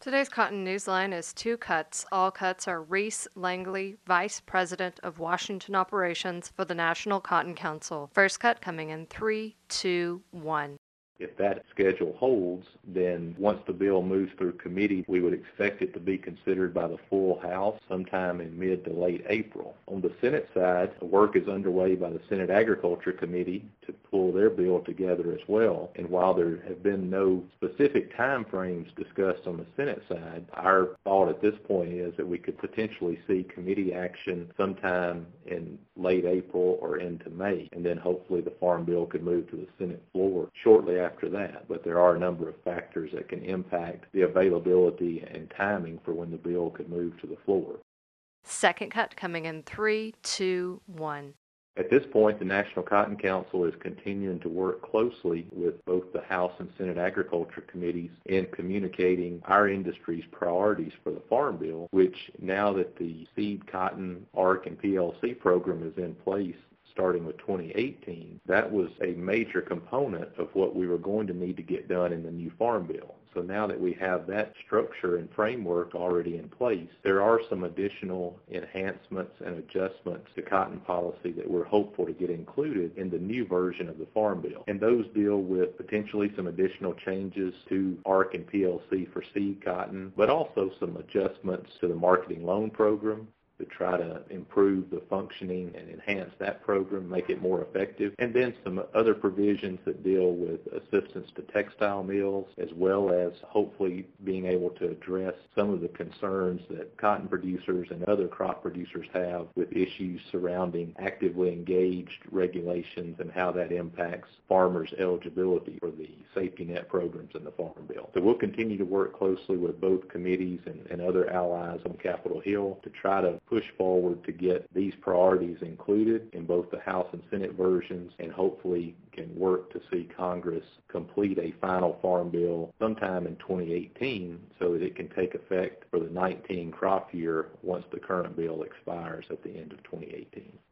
Today's Cotton Newsline is two cuts. All cuts are Reese Langley, Vice President of Washington Operations for the National Cotton Council. First cut coming in 3, 2, 1. If that schedule holds, then once the bill moves through committee, we would expect it to be considered by the full House sometime in mid to late April. On the Senate side, the work is underway by the Senate Agriculture Committee to pull their bill together as well. And while there have been no specific time frames discussed on the Senate side, our thought at this point is that we could potentially see committee action sometime in late April or into May, and then hopefully the Farm Bill could move to the Senate floor shortly after that. But there are a number of factors that can impact the availability and timing for when the bill could move to the floor. Second cut coming in 3, 2, 1. At this point, the National Cotton Council is continuing to work closely with both the House and Senate Agriculture Committees in communicating our industry's priorities for the Farm Bill, which now that the Seed Cotton, ARC, and PLC program is in place, starting with 2018, that was a major component of what we were going to need to get done in the new Farm Bill. So now that we have that structure and framework already in place, there are some additional enhancements and adjustments to cotton policy that we're hopeful to get included in the new version of the Farm Bill. And those deal with potentially some additional changes to ARC and PLC for seed cotton, but also some adjustments to the marketing loan program to try to improve the functioning and enhance that program, make it more effective, and then some other provisions that deal with assistance to textile mills, as well as hopefully being able to address some of the concerns that cotton producers and other crop producers have with issues surrounding actively engaged regulations and how that impacts farmers' eligibility for the safety net programs in the Farm Bill. So we'll continue to work closely with both committees and other allies on Capitol Hill to try to push forward to get these priorities included in both the House and Senate versions, and hopefully can work to see Congress complete a final Farm Bill sometime in 2018 so that it can take effect for the 19 crop year once the current bill expires at the end of 2018.